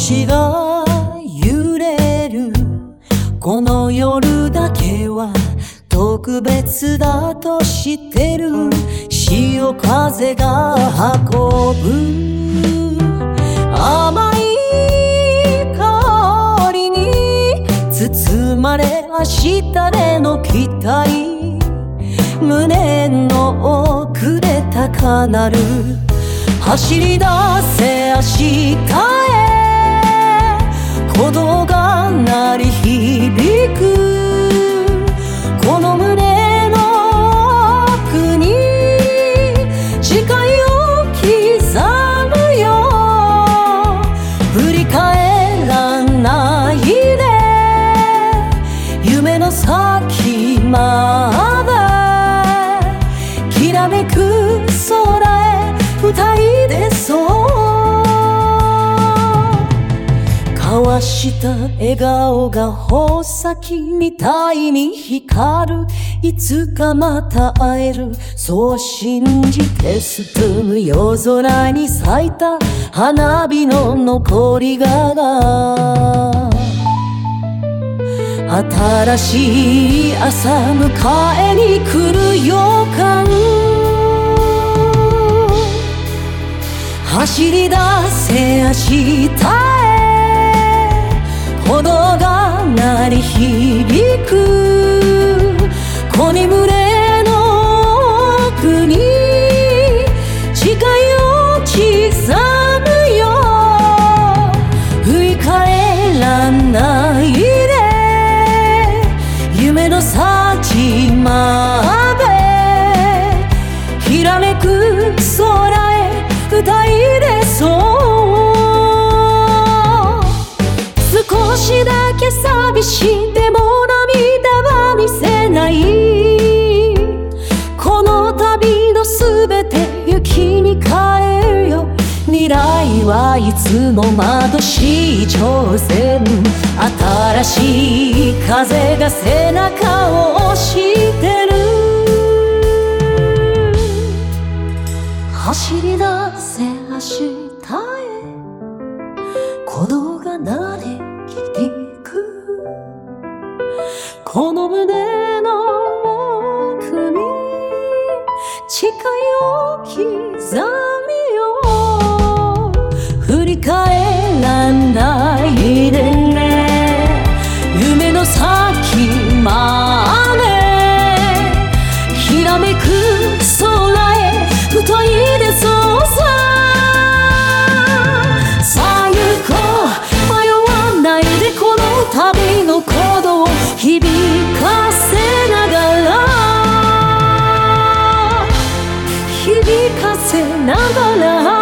星が揺れるこの夜だけは特別だと知ってる。潮風が運ぶ甘い香りに包まれ、明日への期待、胸の奥で高鳴る。走り出せ明日へ、鼓動が鳴り響く。この胸の奥に誓いを刻むよ。振り返らないで夢の先まで、きらめく空へ歌い出そう。交わした笑顔が宝石みたいに光る。いつかまた会える、そう信じて進む。夜空に咲いた花火の残り香が新しい朝迎えに来る予感。走り出せ明日へ、鼓動が鳴り響く。こに胸の奥に誓いを刻むよ。振り返らないで夢の先まで、きらめく空へ歌い出そう。少しだけ寂しい、でも涙は見せない。この旅のすべて雪に変えるよ。未来はいつも眩しい挑戦。新しい風が背中を押してる。走り出せ明日へ、鼓動が鳴り響く。この胸の奥に誓いを刻みよう。振り返らないでね夢の先まで、きらめく空へ歌い出そうさ。さあ行こう、迷わないでこの旅の鼓動を響かせながら、響かせながら